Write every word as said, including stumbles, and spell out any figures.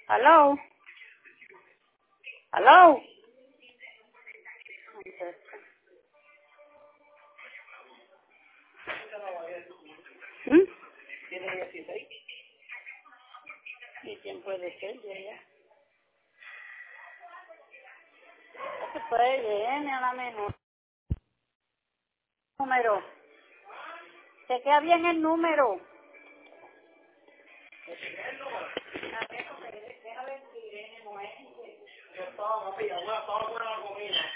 ¿Aló? ¿Aló? ¿Mm? ¿Tiene dieciséis? ¿Y quién puede ser de allá? Este puede viene a la mejor. Número. Se queda bien el número. A ver, déjame ver si Irene no es. Yo estaba, papi, abuela, estaba buena la comida.